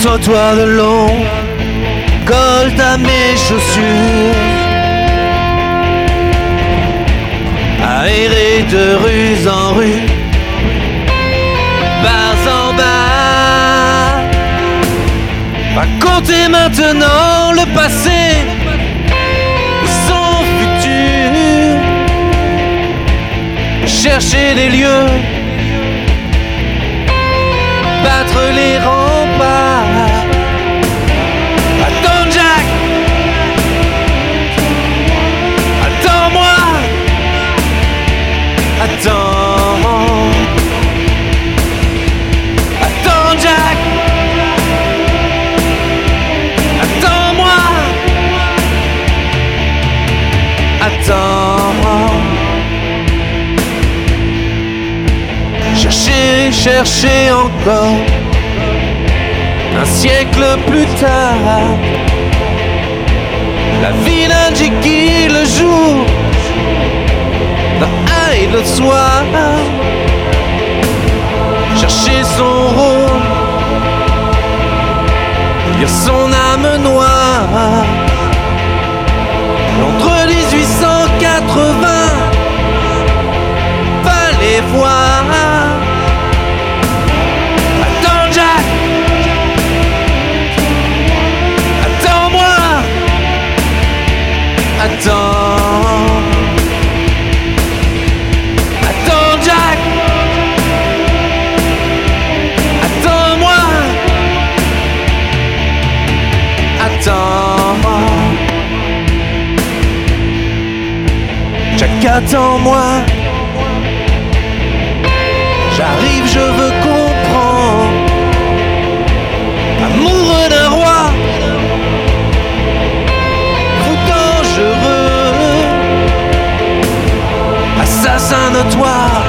trottoir de long, colle à mes chaussures, à errer de rue en rue, bas en bas. Racontez maintenant le passé, son futur, chercher des lieux, battre les remparts. Attends Jack, attends-moi, attends, attends Jack, attends-moi, attends. Chercher, chercher encore, un siècle plus tard, la ville indiquée le jour, le et le soir. Chercher son rôle, lire son âme noire. Entre 1880, fallait voir. Attends Jack, attends-moi, attends, attends Jack, attends-moi, attends, Jack, attends-moi. J'arrive, je veux comprendre. Amoureux d'un roi, fou dangereux, assassin notoire.